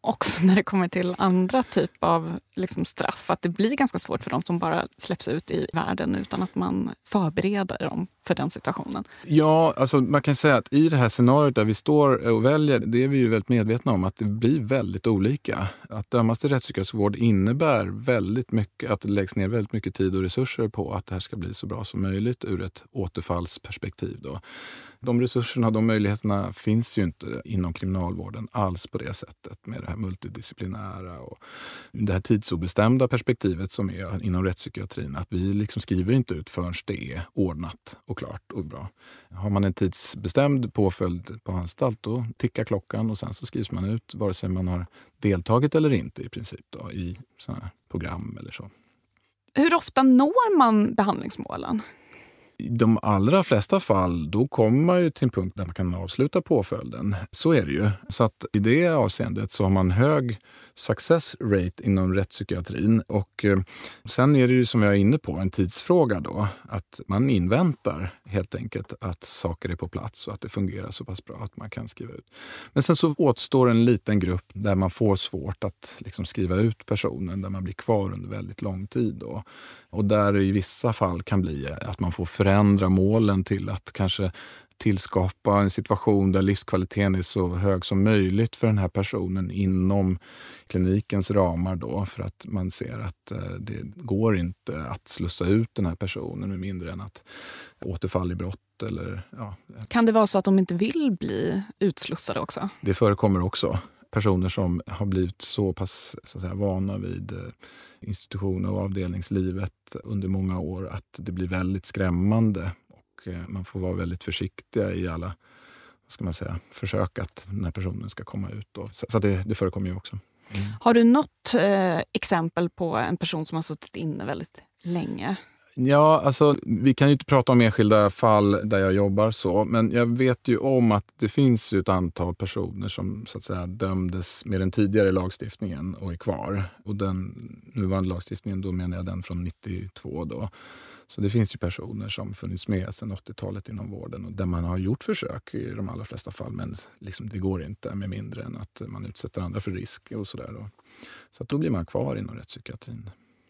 Speaker 6: också när det kommer till andra typ av liksom straff, att det blir ganska svårt för dem som bara släpps ut i världen utan att man förbereder dem för den situationen.
Speaker 7: Ja, alltså man kan säga att i det här scenariot där vi står och väljer, det är vi ju väldigt medvetna om att det blir väldigt olika. Att dömas till rättspsykiatrisk vård innebär väldigt mycket, att det läggs ner väldigt mycket tid och resurser på att det här ska bli så bra som möjligt ur ett återfallsperspektiv då. De resurserna och de möjligheterna finns ju inte inom kriminalvården alls på det sättet med det här multidisciplinära och det här tidsobestämda perspektivet som är inom rättspsykiatrin. Att vi liksom skriver inte ut förrän det är ordnat och klart och bra. Har man en tidsbestämd påföljd på anstalt då tickar klockan och sen så skrivs man ut vare sig man har deltagit eller inte i princip då, i sådana här program eller så.
Speaker 6: Hur ofta når man behandlingsmålen?
Speaker 7: I de allra flesta fall då kommer man ju till en punkt där man kan avsluta påföljden. Så är det ju. Så att i det avseendet så har man hög success rate inom rättspsykiatrin. Och eh, sen är det ju som jag är inne på en tidsfråga då. Att man inväntar helt enkelt att saker är på plats och att det fungerar så pass bra att man kan skriva ut. Men sen så återstår en liten grupp där man får svårt att liksom skriva ut personen. Där man blir kvar under väldigt lång tid då. Och där i vissa fall kan bli att man får förändra målen till att kanske tillskapa en situation där livskvaliteten är så hög som möjligt för den här personen inom klinikens ramar då, för att man ser att det går inte att slussa ut den här personen med mindre än att återfall i brott eller ja.
Speaker 6: Kan det vara så att de inte vill bli utslussade också?
Speaker 7: Det förekommer också. Personer som har blivit så pass så att säga, vana vid institutioner och avdelningslivet under många år att det blir väldigt skrämmande och man får vara väldigt försiktiga i alla, vad ska man säga, försök att den här personen ska komma ut då. Så, så det, det förekommer ju också. Mm.
Speaker 6: Har du något eh, exempel på en person som har suttit inne väldigt länge?
Speaker 7: Ja, alltså vi kan ju inte prata om enskilda fall där jag jobbar så, men jag vet ju om att det finns ju ett antal personer som så att säga dömdes med den tidigare lagstiftningen och är kvar. Och den nuvarande lagstiftningen, då menar jag den från nittiotvå då. Så det finns ju personer som funnits med sedan åttiotalet inom vården och där man har gjort försök i de allra flesta fall, men liksom det går inte med mindre än att man utsätter andra för risk och sådär då. Så att då blir man kvar inom rättspsykiatrin.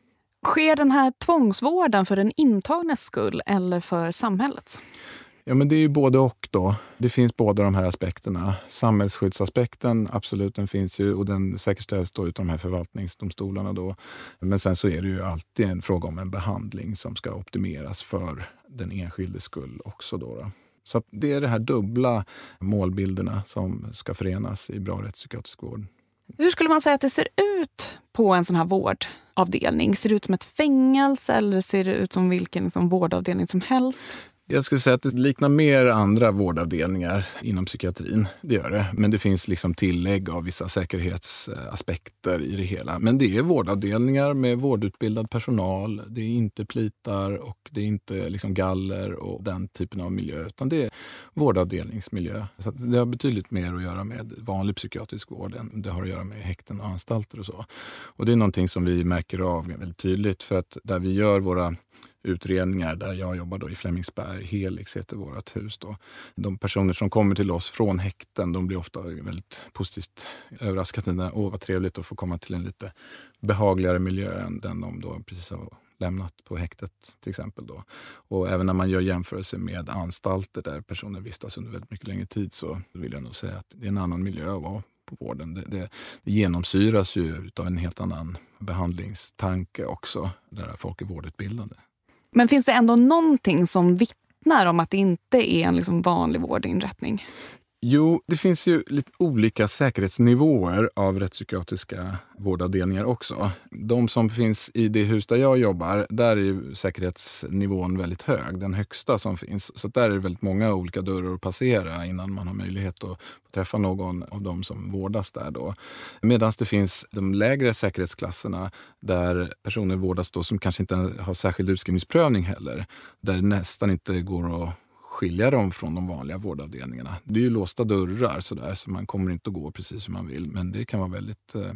Speaker 6: Sker den här tvångsvården för den intagnes skull eller för samhällets?
Speaker 7: Ja, men det är ju både och då. Det finns båda de här aspekterna. Samhällsskyddsaspekten, absolut, den finns ju och den säkerställs då utav de här förvaltningsdomstolarna då. Men sen så är det ju alltid en fråga om en behandling som ska optimeras för den enskildes skull också då. då. Så att det är det här dubbla målbilderna som ska förenas i bra rättspsykiatrisk vård.
Speaker 6: Hur skulle man säga att det ser ut på en sån här vårdavdelning? Ser det ut som ett fängelse eller ser det ut som vilken liksom vårdavdelning som helst?
Speaker 7: Jag skulle säga att det liknar mer andra vårdavdelningar inom psykiatrin, det gör det. Men det finns liksom tillägg av vissa säkerhetsaspekter i det hela. Men det är vårdavdelningar med vårdutbildad personal, det är inte plitar och det är inte liksom galler och den typen av miljö, utan det är vårdavdelningsmiljö. Så det har betydligt mer att göra med vanlig psykiatrisk vård än det har att göra med häkten och anstalter och så. Och det är någonting som vi märker av väldigt tydligt, för att där vi gör våra utredningar, där jag jobbar då i Flemingsberg, Helix heter vårt hus då. De personer som kommer till oss från häkten, de blir ofta väldigt positivt överraskade. Åh, vad trevligt att få komma till en lite behagligare miljö än den de då precis har lämnat på häktet till exempel då. Och även när man gör jämförelse med anstalter där personer vistas under väldigt mycket längre tid, så vill jag nog säga att det är en annan miljö att vara på vården. Det, det, det genomsyras ju av en helt annan behandlingstanke också, där folk är vårdutbildade.
Speaker 6: Men finns det ändå någonting som vittnar om att det inte är en liksom vanlig vårdinrättning?
Speaker 7: Jo, det finns ju lite olika säkerhetsnivåer av rättspsykiatriska vårdavdelningar också. De som finns i det hus där jag jobbar, där är ju säkerhetsnivån väldigt hög, den högsta som finns. Så där är det väldigt många olika dörrar att passera innan man har möjlighet att träffa någon av dem som vårdas där då. Medan det finns de lägre säkerhetsklasserna där personer vårdas då som kanske inte har särskild utskrivningsprövning heller. Där det nästan inte går att skilja dem från de vanliga vårdavdelningarna. Det är ju låsta dörrar så där, så man kommer inte att gå precis som man vill, men det kan vara väldigt eh,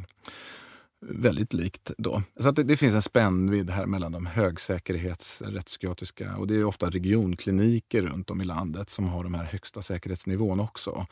Speaker 7: väldigt likt då. Så att det, det finns en spännvidd här mellan de högsäkerhets rättspsykiatriska, och det är ofta regionkliniker runt om i landet som har de här högsta säkerhetsnivån också.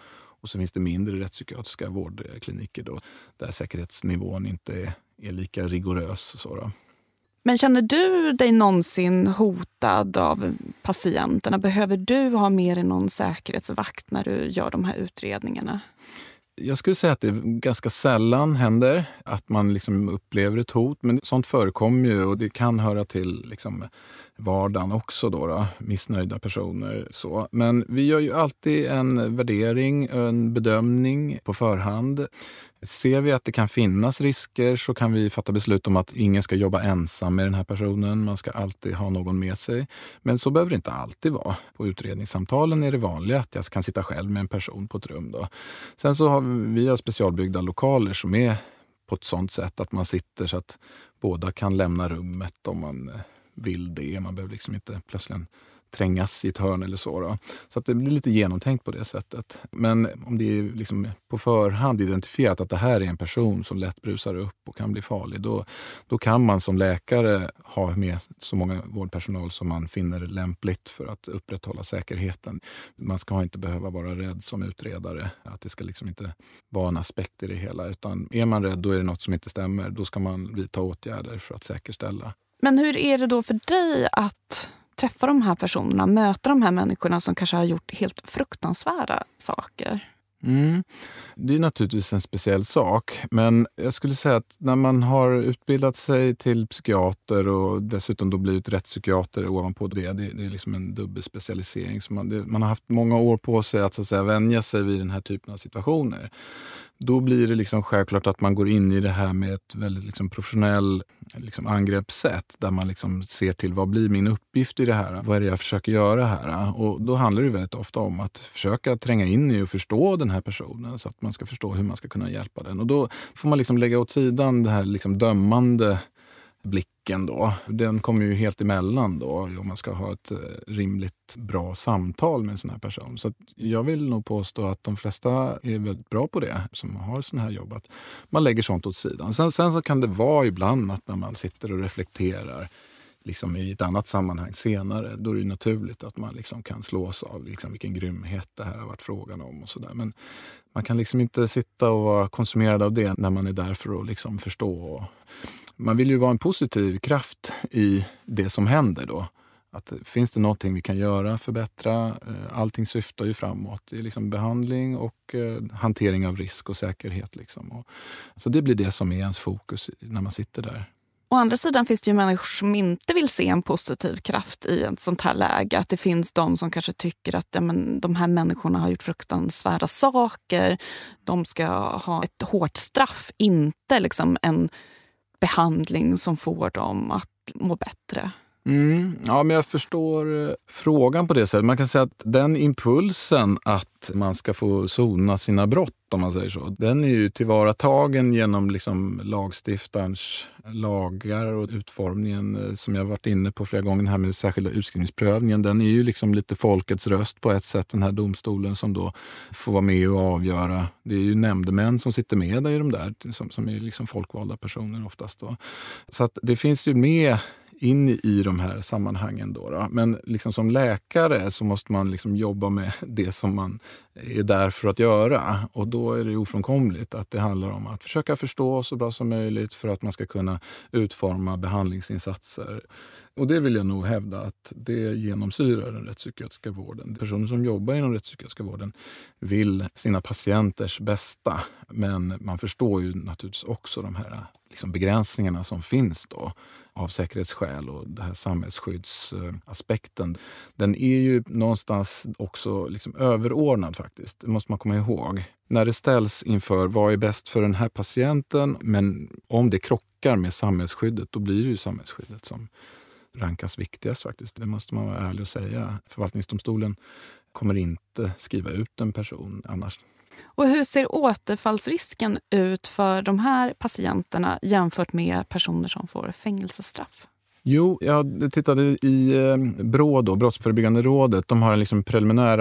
Speaker 7: Och så finns det mindre rättspsykiatriska vårdkliniker då, där säkerhetsnivån inte är, är lika rigorös. Och så då.
Speaker 6: Men känner du dig någonsin hotad av patienterna? Behöver du ha med dig någon säkerhetsvakt när du gör de här utredningarna?
Speaker 7: Jag skulle säga att det ganska sällan händer att man liksom upplever ett hot. Men sånt förekommer ju och det kan höra till liksom vardagen också då, då. Missnöjda personer. Så. Men vi gör ju alltid en värdering, en bedömning på förhand. Ser vi att det kan finnas risker så kan vi fatta beslut om att ingen ska jobba ensam med den här personen. Man ska alltid ha någon med sig. Men så behöver det inte alltid vara. På utredningssamtalen är det vanligt att jag kan sitta själv med en person på ett rum. Då. Sen så har vi, vi har specialbyggda lokaler som är på ett sånt sätt att man sitter så att båda kan lämna rummet om man vill det. Man behöver liksom inte plötsligt trängas i ett hörn eller så. Då. Så att det blir lite genomtänkt på det sättet. Men om det är liksom på förhand identifierat att det här är en person som lätt brusar upp och kan bli farlig, då, då kan man som läkare ha med så många vårdpersonal som man finner lämpligt för att upprätthålla säkerheten. Man ska inte behöva vara rädd som utredare. Att det ska liksom inte vara en aspekt i det hela. Utan är man rädd, då är det något som inte stämmer. Då ska man vidta åtgärder för att säkerställa.
Speaker 6: Men hur är det då för dig att träffa de här personerna, möta de här människorna som kanske har gjort helt fruktansvärda saker?
Speaker 7: Mm. Det är naturligtvis en speciell sak, men jag skulle säga att när man har utbildat sig till psykiater och dessutom då blivit rättspsykiater ovanpå det, det, det är liksom en dubbelspecialisering. Så man, det, man har haft många år på sig att, så att säga, vänja sig vid den här typen av situationer. Då blir det liksom självklart att man går in i det här med ett väldigt liksom professionell liksom angreppssätt där man liksom ser till vad blir min uppgift i det här? Vad är det jag försöker göra här? Och då handlar det väldigt ofta om att försöka tränga in i och förstå den här personen så att man ska förstå hur man ska kunna hjälpa den. Och då får man liksom lägga åt sidan det här liksom dömande blicken då. Den kommer ju helt emellan då om man ska ha ett rimligt bra samtal med en sån här person. Så att jag vill nog påstå att de flesta är väldigt bra på det som har sån här jobb. Att man lägger sånt åt sidan. Sen, sen så kan det vara ibland att när man sitter och reflekterar liksom i ett annat sammanhang senare, då är det naturligt att man liksom kan slås av liksom vilken grymhet det här har varit frågan om och sådär. Men man kan liksom inte sitta och vara konsumerad av det när man är där för att liksom förstå. Man vill ju vara en positiv kraft i det som händer då. Att finns det någonting vi kan göra, förbättra, allting syftar ju framåt. Det är liksom behandling och hantering av risk och säkerhet. Liksom. Och, så det blir det som är ens fokus när man sitter där.
Speaker 6: Å andra sidan finns det ju människor som inte vill se en positiv kraft i ett sånt här läge. Att det finns de som kanske tycker att ja, men, de här människorna har gjort fruktansvärda saker. De ska ha ett hårt straff, inte liksom en behandling som får dem att må bättre.
Speaker 7: Mm, ja, men jag förstår eh, frågan på det sättet. Man kan säga att den impulsen att man ska få sona sina brott, om man säger så, den är ju tillvaratagen genom liksom lagstiftarens lagar och utformningen eh, som jag varit inne på flera gånger här med särskilda utskrivningsprövningen. Den är ju liksom lite folkets röst på ett sätt, den här domstolen som då får vara med och avgöra. Det är ju nämndemän som sitter med där i de där, som, som är liksom folkvalda personer oftast då. Så att det finns ju med in i de här sammanhangen då, då. Men liksom som läkare så måste man liksom jobba med det som man är där för att göra. Och då är det ofrånkomligt att det handlar om att försöka förstå så bra som möjligt för att man ska kunna utforma behandlingsinsatser. Och det vill jag nog hävda att det genomsyrar den rättspsykiatriska vården. Personer som jobbar inom rättspsykiatriska vården vill sina patienters bästa. Men man förstår ju naturligtvis också de här liksom begränsningarna som finns då av säkerhetsskäl och det här samhällsskyddsaspekten. Den är ju någonstans också liksom överordnad faktiskt. Det måste man komma ihåg. När det ställs inför vad är bäst för den här patienten, men om det krockar med samhällsskyddet, då blir det ju samhällsskyddet som rankas viktigast faktiskt. Det måste man vara ärlig och säga. Förvaltningsdomstolen kommer inte skriva ut en person annars.
Speaker 6: Och hur ser återfallsrisken ut för de här patienterna jämfört med personer som får fängelsestraff?
Speaker 7: Jo, jag tittade i eh, B R Å, då, Brottsförebyggande rådet. De har en liksom preliminär rapport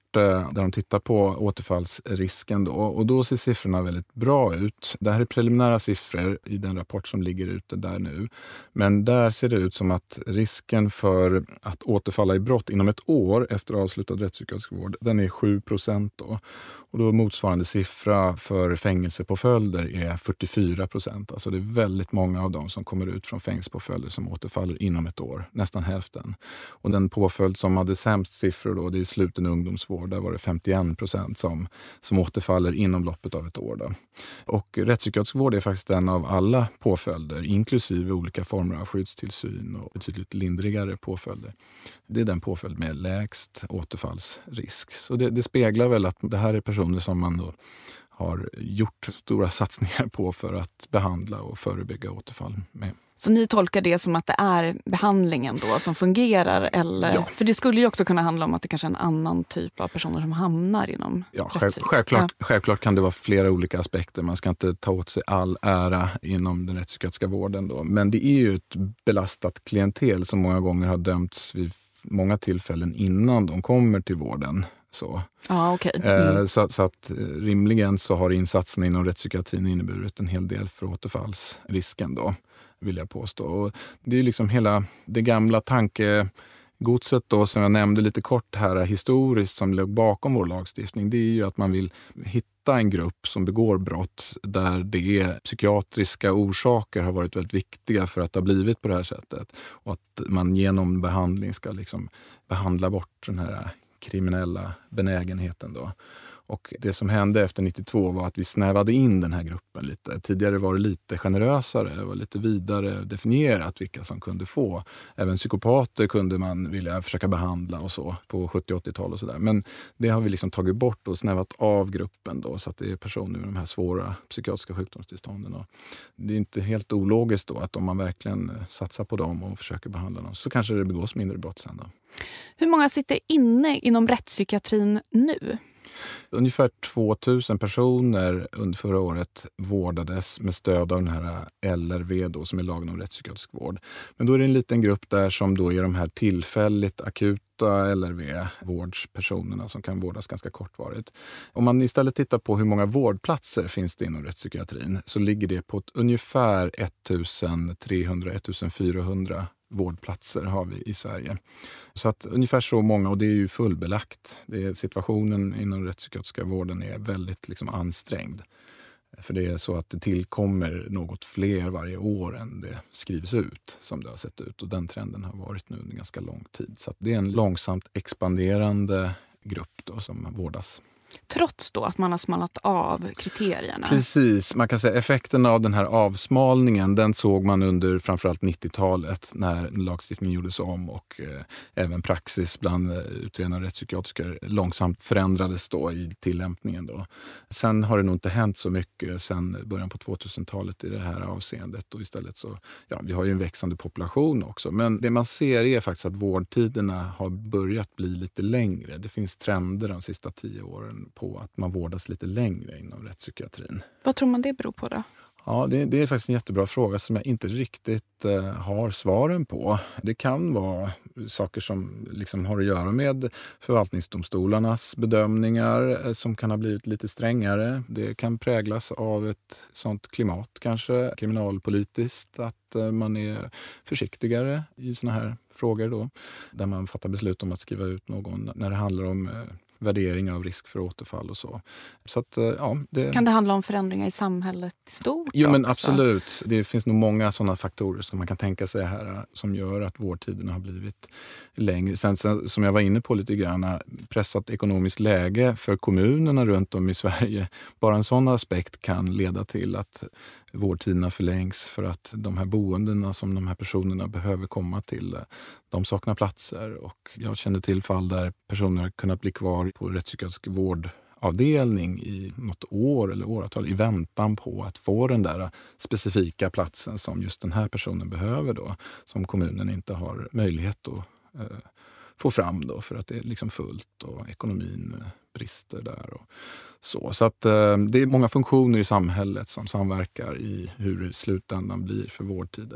Speaker 7: där de tittar på återfallsrisken då, och då ser siffrorna väldigt bra ut. Det här är preliminära siffror i den rapport som ligger ute där nu. Men där ser det ut som att risken för att återfalla i brott inom ett år efter avslutad rättspsykiatrisk vård, den är sju procent då. Och då motsvarande siffra för fängelsepåföljder är fyrtiofyra procent. Alltså det är väldigt många av dem som kommer ut från fängelsepåföljder som återfaller inom ett år. Nästan hälften. Och den påföljd som hade sämst siffror då, det är sluten ungdomsvård. Där var det femtioen procent som, som återfaller inom loppet av ett år då. Och rättspsykiatrisk vård är faktiskt en av alla påföljder, inklusive olika former av skyddstillsyn och betydligt lindrigare påföljder. Det är den påföljd med lägst återfallsrisk. Så det, det speglar väl att det här är personer som man då har gjort stora satsningar på för att behandla och förebygga återfall med.
Speaker 6: Så ni tolkar det som att det är behandlingen då som fungerar? Eller?
Speaker 7: Ja.
Speaker 6: För det skulle ju också kunna handla om att det kanske är en annan typ av personer som hamnar inom
Speaker 7: ja, själv, självklart, ja. självklart kan det vara flera olika aspekter. Man ska inte ta åt sig all ära inom den rättspsykiatriska vården då. Men det är ju ett belastat klientel som många gånger har dömts vid många tillfällen innan de kommer till vården. Så.
Speaker 6: Ah, okay. mm.
Speaker 7: så, så att rimligen så har insatserna inom rättspsykiatrin inneburit en hel del för återfallsrisken då, vill jag påstå. Och det är liksom hela det gamla tankegodset då, som jag nämnde lite kort här historiskt, som låg bakom vår lagstiftning. Det är ju att man vill hitta en grupp som begår brott där det är psykiatriska orsaker har varit väldigt viktiga för att det har blivit på det här sättet. Och att man genom behandling ska liksom behandla bort den här kriminella benägenheten då. Och det som hände efter nittiotvå var att vi snävade in den här gruppen lite. Tidigare var det lite generösare, det var lite vidare definierat vilka som kunde få. Även psykopater kunde man vilja försöka behandla och så på sjuttio- och åttiotal och sådär. Men det har vi liksom tagit bort och snävat av gruppen då, så att det är personer med de här svåra psykiatriska sjukdomstillstånden. Och det är inte helt ologiskt då att om man verkligen satsar på dem och försöker behandla dem så kanske det begås mindre brott sen då.
Speaker 6: Hur många sitter inne inom rättspsykiatrin nu?
Speaker 7: Ungefär tvåtusen personer under förra året vårdades med stöd av den här L R V då, som är lagen om rättspsykiatrisk vård. Men då är det en liten grupp där som då är de här tillfälligt akuta L R V-vårdspersonerna som kan vårdas ganska kortvarigt. Om man istället tittar på hur många vårdplatser finns det inom rättspsykiatrin så ligger det på ett ungefär ettusentrehundra till ettusenfyrahundra vårdplatser har vi i Sverige. Så att ungefär så många, och det är ju fullbelagt. Det är, situationen inom rättspsykiatriska vården är väldigt liksom ansträngd. För det är så att det tillkommer något fler varje år än det skrivs ut som det har sett ut. Och den trenden har varit nu under ganska lång tid. Så att det är en långsamt expanderande grupp då som vårdas.
Speaker 6: Trots då att man har smallat av kriterierna.
Speaker 7: Precis, man kan säga effekten av den här avsmalningen, den såg man under framförallt nittiotalet när lagstiftningen gjordes om och eh, även praxis bland utredande och rättspsykiatriker långsamt förändrades då i tillämpningen då. Sen har det nog inte hänt så mycket sen början på tvåtusentalet i det här avseendet, och istället så, ja, vi har ju en växande population också, men det man ser är faktiskt att vårdtiderna har börjat bli lite längre. Det finns trender de sista tio åren på att man vårdas lite längre inom rättspsykiatrin.
Speaker 6: Vad tror man det beror på då?
Speaker 7: Ja, det, det är faktiskt en jättebra fråga som jag inte riktigt eh, har svaren på. Det kan vara saker som liksom har att göra med förvaltningsdomstolarnas bedömningar eh, som kan ha blivit lite strängare. Det kan präglas av ett sånt klimat kanske, kriminalpolitiskt, att eh, man är försiktigare i såna här frågor då. Där man fattar beslut om att skriva ut någon när det handlar om eh, värdering av risk för återfall och så. Så att, ja, det... Kan
Speaker 6: det handla om förändringar i samhället i stort?
Speaker 7: Jo, men
Speaker 6: också?
Speaker 7: Absolut. Det finns nog många sådana faktorer som man kan tänka sig här som gör att vårdtiderna har blivit längre. Sen, sen som jag var inne på lite grann, pressat ekonomiskt läge för kommunerna runt om i Sverige. Bara en sån aspekt kan leda till att vårdtiderna förlängs för att de här boendena som de här personerna behöver komma till, de saknar platser. Och jag känner till fall där personer har kunnat bli kvar på rättspsykiatrisk vårdavdelning i något år eller åratal i väntan på att få den där specifika platsen som just den här personen behöver då, som kommunen inte har möjlighet att eh, få fram då för att det är liksom fullt och ekonomin eh, brister där och så. Så att eh, det är många funktioner i samhället som samverkar i hur slutändan blir för vårdtider.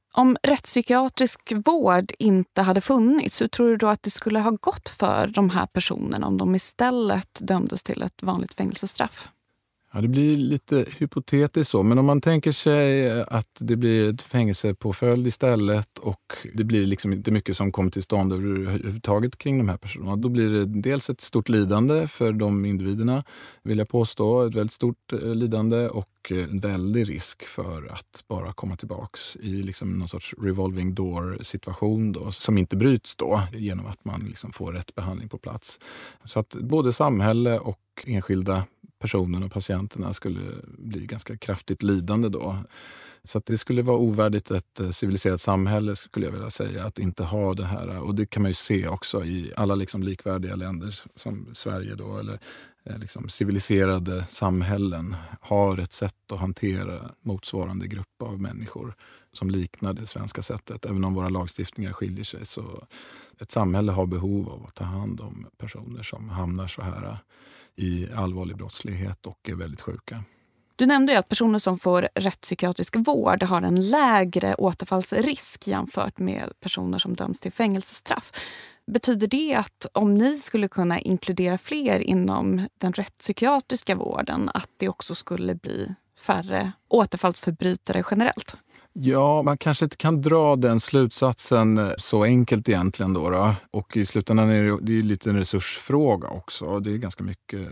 Speaker 6: Om rättspsykiatrisk vård inte hade funnits, hur tror du då att det skulle ha gått för de här personerna om de istället dömdes till ett vanligt fängelsestraff?
Speaker 7: Ja, det blir lite hypotetiskt så, men om man tänker sig att det blir ett fängelsepåföljd istället och det blir liksom inte mycket som kommer till stånd överhuvudtaget kring de här personerna, då blir det dels ett stort lidande för de individerna, vill jag påstå, ett väldigt stort lidande och en väldig risk för att bara komma tillbaks i liksom någon sorts revolving door-situation då, som inte bryts då genom att man liksom får rätt behandling på plats. Så att både samhälle och enskilda personen och patienterna skulle bli ganska kraftigt lidande då. Så att det skulle vara ovärdigt ett civiliserat samhälle, skulle jag vilja säga, att inte ha det här. Och det kan man ju se också i alla liksom likvärdiga länder som Sverige då, eller liksom civiliserade samhällen har ett sätt att hantera motsvarande grupp av människor som liknar det svenska sättet. Även om våra lagstiftningar skiljer sig, så ett samhälle har behov av att ta hand om personer som hamnar så här i allvarlig brottslighet och är väldigt sjuka.
Speaker 6: Du nämnde ju att personer som får rättspsykiatrisk vård har en lägre återfallsrisk jämfört med personer som döms till fängelsestraff. Betyder det att om ni skulle kunna inkludera fler inom den rättspsykiatriska vården, att det också skulle bli färre återfallsförbrytare generellt?
Speaker 7: Ja, man kanske inte kan dra den slutsatsen så enkelt egentligen då. då. Och i slutändan är det, det är lite en resursfråga också. Det är ganska mycket.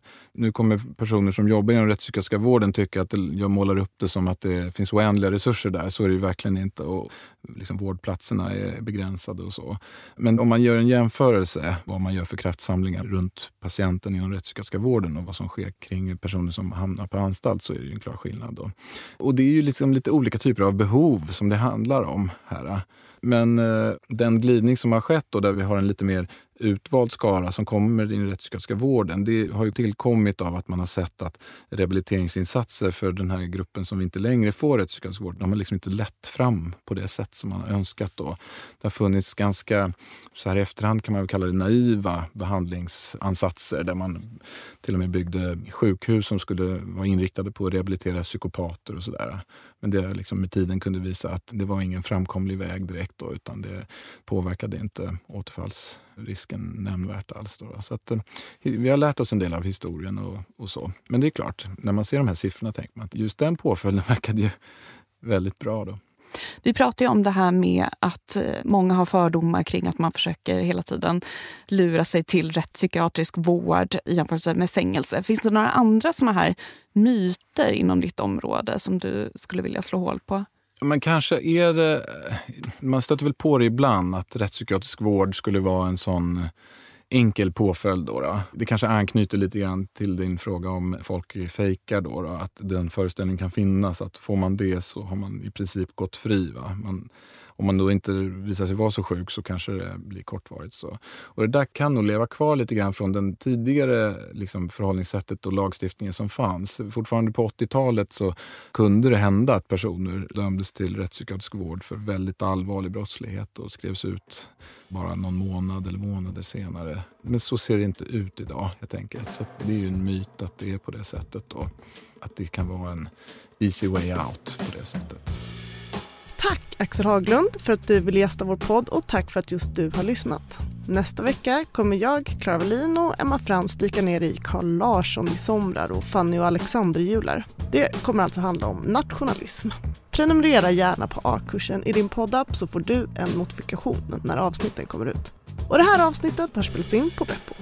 Speaker 7: Nu kommer personer som jobbar inom rättspsykiatriska vården tycka att jag målar upp det som att det finns oändliga resurser där. Så är det ju verkligen inte, och liksom vårdplatserna är begränsade och så. Men om man gör en jämförelse vad man gör för kraftsamlingar runt patienten inom rättspsykiatriska vården och vad som sker kring personer som hamnar på anstalt, så är det ju en klar skillnad då. Och det är ju liksom lite olika typer av behov som det handlar om här. Men eh, den glidning som har skett då, där vi har en lite mer utvald skara som kommer i den rättspsykiatriska vården, det har ju tillkommit av att man har sett att rehabiliteringsinsatser för den här gruppen som vi inte längre får rättspsykiatrisk vård, de har liksom inte lett fram på det sätt som man har önskat då. Det har funnits ganska, så här i efterhand kan man väl kalla det naiva behandlingsansatser, där man till och med byggde sjukhus som skulle vara inriktade på att rehabilitera psykopater och sådär. Men det liksom med tiden kunde visa att det var ingen framkomlig väg direkt då, utan det påverkade inte återfallsrisken nämnvärt alls då. Så att, vi har lärt oss en del av historien och, och så. Men det är klart, när man ser de här siffrorna tänker man att just den påföljden verkade ju väldigt bra då.
Speaker 6: Vi pratar ju om det här med att många har fördomar kring att man försöker hela tiden lura sig till rättspsykiatrisk vård i jämförelse med fängelse. Finns det några andra såna här myter inom ditt område som du skulle vilja slå hål på?
Speaker 7: Man kanske är det, man stöter väl på det ibland att rättspsykiatrisk vård skulle vara en sån enkel påföljd då, då. Det kanske anknyter lite grann till din fråga om folk fejkar då, då, att den föreställningen kan finnas, att får man det så har man i princip gått fri, va? Man, om man då inte visar sig vara så sjuk så kanske det blir kortvarigt så. Och det där kan nog leva kvar lite grann från den tidigare liksom, förhållningssättet och lagstiftningen som fanns. Fortfarande på åttiotalet så kunde det hända att personer dömdes till rättspsykiatrisk vård för väldigt allvarlig brottslighet och skrevs ut bara någon månad eller månader senare. Men så ser det inte ut idag, jag tänker. Så det är ju en myt att det är på det sättet då. Att det kan vara en easy way out på det sättet.
Speaker 5: Tack Axel Haglund för att du vill gästa vår podd, och tack för att just du har lyssnat. Nästa vecka kommer jag, Clara Wallin och Emma Frans dyka ner i Carl Larsson i somrar och Fanny och Alexander jular. Det kommer alltså handla om nationalism. Prenumerera gärna på A-kursen i din poddapp så får du en notifikation när avsnitten kommer ut. Och det här avsnittet har spelats in på Beppo.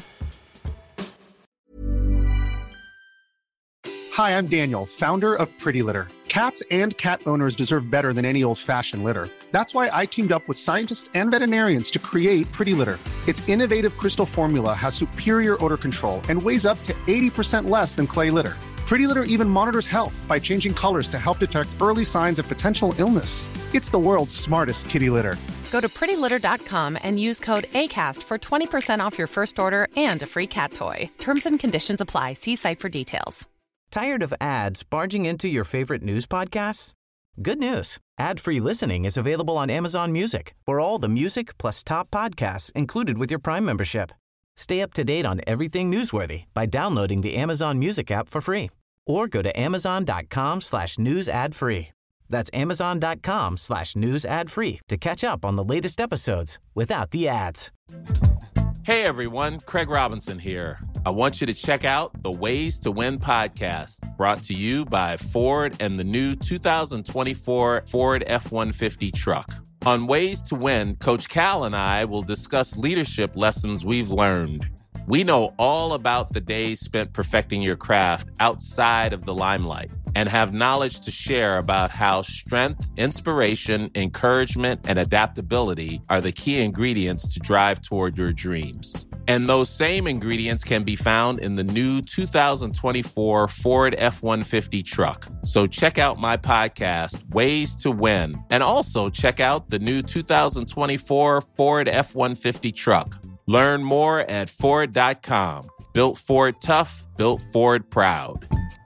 Speaker 12: Hi, I'm Daniel, founder of Pretty Litter. Cats and cat owners deserve better than any old-fashioned litter. That's why I teamed up with scientists and veterinarians to create Pretty Litter. Its innovative crystal formula has superior odor control and weighs up to eighty percent less than clay litter. Pretty Litter even monitors health by changing colors to help detect early signs of potential illness. It's the world's smartest kitty litter.
Speaker 11: Go to pretty litter dot com and use code ACAST for twenty percent off your first order and a free cat toy. Terms and conditions apply. See site for details.
Speaker 1: Tired of ads barging into your favorite news podcasts? Good news. Ad-free listening is available on Amazon Music for all the music plus top podcasts included with your Prime membership. Stay up to date on everything newsworthy by downloading the Amazon Music app for free or go to amazon dot com slash news ad free. That's amazon.com slash news ad free to catch up on the latest episodes without the ads.
Speaker 13: Hey everyone, Craig Robinson here. I want you to check out the Ways to Win podcast, brought to you by Ford and the new two thousand twenty-four Ford F one fifty truck. On Ways to Win, Coach Cal and I will discuss leadership lessons we've learned. We know all about the days spent perfecting your craft outside of the limelight and have knowledge to share about how strength, inspiration, encouragement, and adaptability are the key ingredients to drive toward your dreams. And those same ingredients can be found in the new two thousand twenty-four Ford F one fifty truck. So check out my podcast, Ways to Win, and also check out the new two thousand twenty-four Ford F one fifty truck. Learn more at Ford dot com. Built Ford tough, built Ford proud.